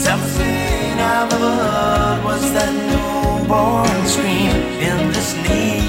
Something I've ever heard was that newborn scream in the sleep.